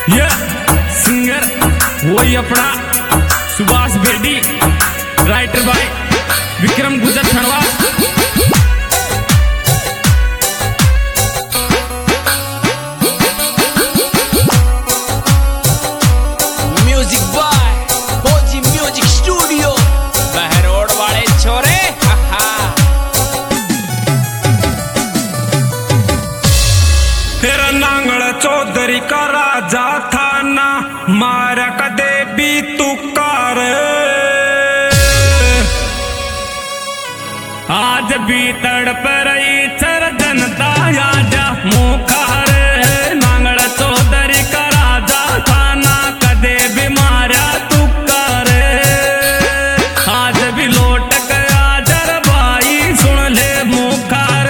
ये सिंगर वही अपना सुभाष बेदी, राइटर बाय विक्रम गुजर खड़वा। Music by OG music studio Behror वाले छोरे। फिर नांगड़ चौधरी का राजा था ना, मारा कदे भी तुकार। आज भी तड़प रही चर जनता आजा मुखार। नांगड़ चौधरी का राजा था ना, कदे भी मारा तुकार। आज भी लौट गया जर भाई सुन ले मुखार।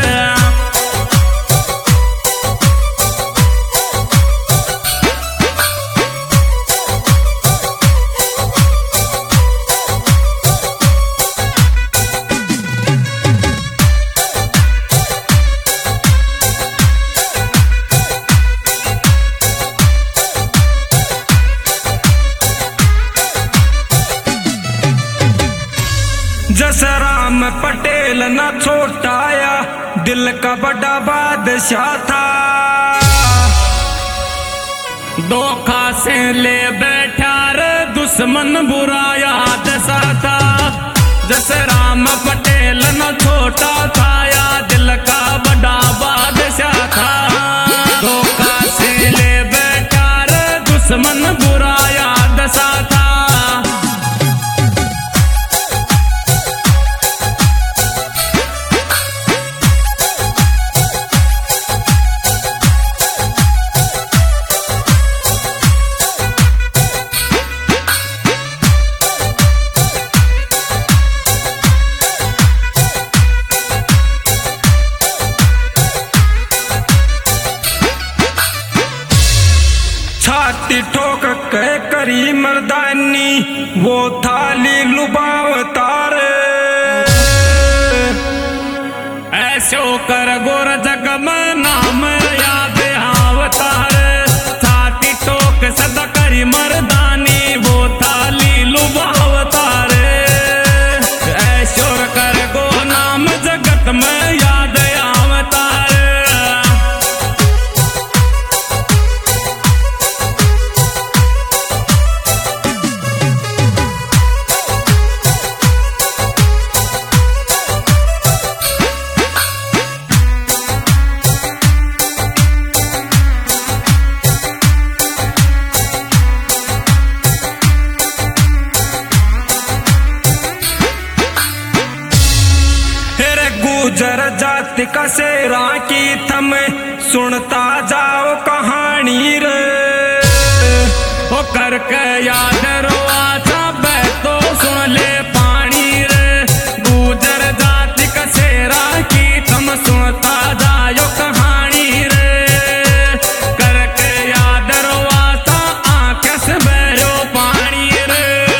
जसराम पटेल न छोटाया, दिल का बड़ा बादशाह था। धोखा से ले बैठा रे दुश्मन बुरा याद सा था। जसराम पटेल न छोटा था, या दिल का बड़ा बादशाह था। धोखा से ले बैठा रे दुश्मन बुरा याद सा था। छाती ठोक के करी मर्दानी, वो थाली लुबाव तारे। ऐसो कर गोर जग में नाम याद आवतारे। छाती ठोक सदा करी मर्दानी, वो थाली लुबाव तारे। ऐसो कर गो नाम जगत में याद आवतारे। गुजर जाति का सेरा की थम सुनता जाओ कहानी रे। ओ करके याद रो आचा बह तो सुन ले पानी रे। गुजर जाति का सेरा की थम सुनता जाओ कहानी रे। करके याद रो आचा आंखें से बहरो पानी रे।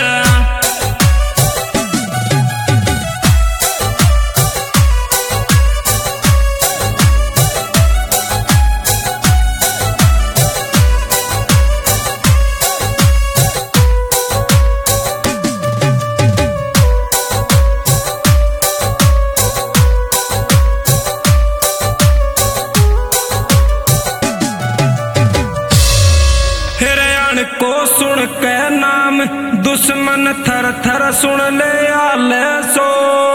को सुन के नाम दुश्मन थर थर सुन ले आले सो।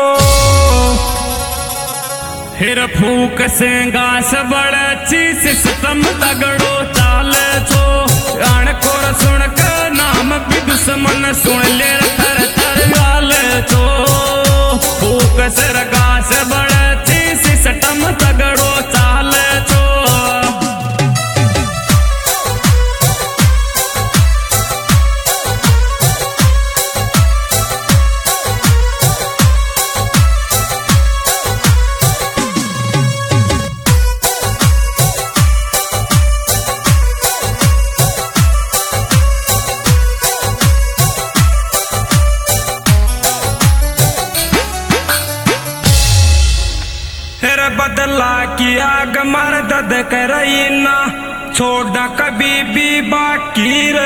फिर फूक से गास बड़े चीज सितम तगड़ो चाले छो। अण को सुन के नाम भी दुश्मन सुन ले थर थर गाले छो। फूक से गास बड़े चीज सितम तगड़ो चाले छो। बदला की आग मर्द करई ना, छोड़ा कभी भी बाकी रे।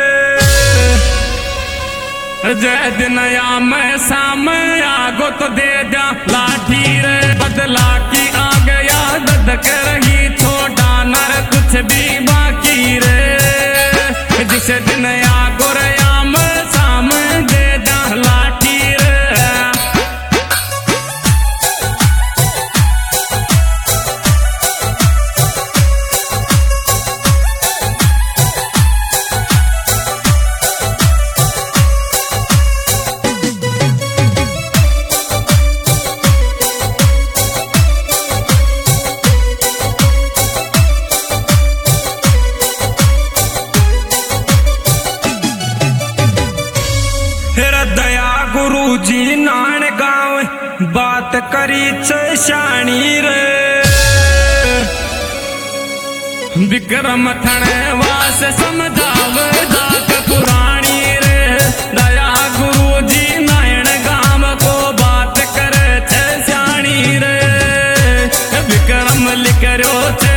जय दिन या मैं सामने आगो तो दे जा लाठी रे। बदला की आ गया ददक रही छोटा नर कुछ भी बाकी रे। जिस दिन आगो रया मैं सामने दे जा लाठी रे। दया गुरु जी नान गाँव बात करी शानी रे। विक्रम थने वास समझाव जात पुरानी रे। दया गुरु जी नारायण गाँव को बात करे शानी रे। विक्रम लिख रो